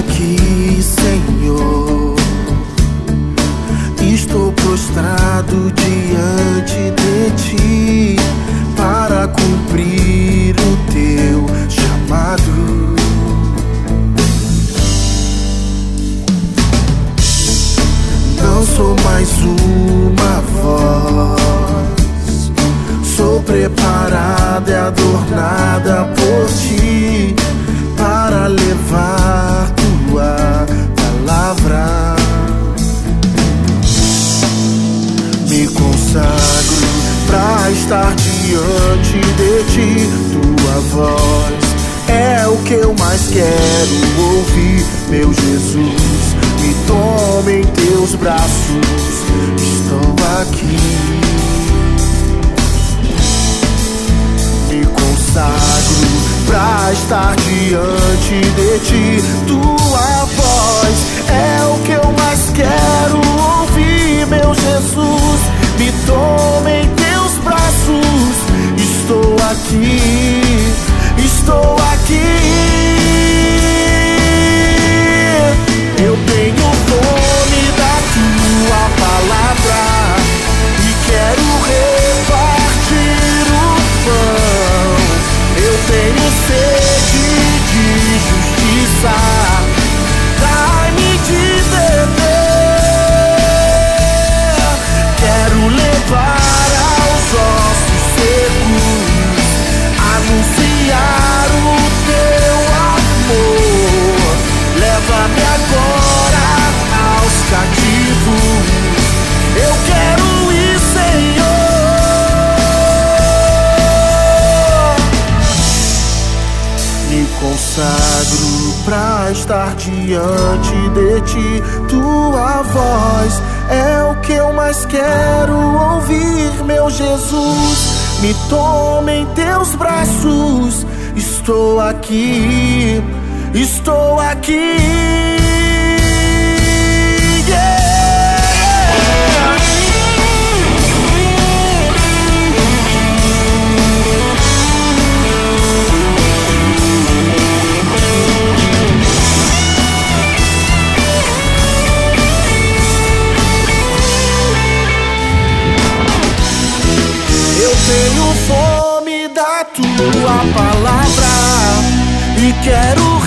aqui, Senhor. Estou prostrado diante de Ti para cumprir o Teu chamado. Não sou mais uma voz, sou preparada e adornada por Ti para levar Tua palavra. Me consagro pra estar diante de Ti. Tua voz é o que eu mais quero ouvir, meu Jesus. Me toma em Teus braços, estou aqui. Me consagro pra estar diante de Ti. Tua voz é o que eu mais quero ouvir, meu Jesus. Me toma em Teus braços, estou aqui, estou aqui. Eu tenho fome da Tua palavra e quero repartir o pão. Eu tenho sede de justiça, dai-me de beber. Quero levar aos ossos secos, anunciar o Teu amor. Leva-me agora aos cativos, eu quero ir, Senhor. Me consagro pra estar diante de Ti. Tua voz é o que eu mais quero ouvir, meu Jesus. Me toma em Teus braços, estou aqui, estou aqui. Tenho fome da Tua palavra e quero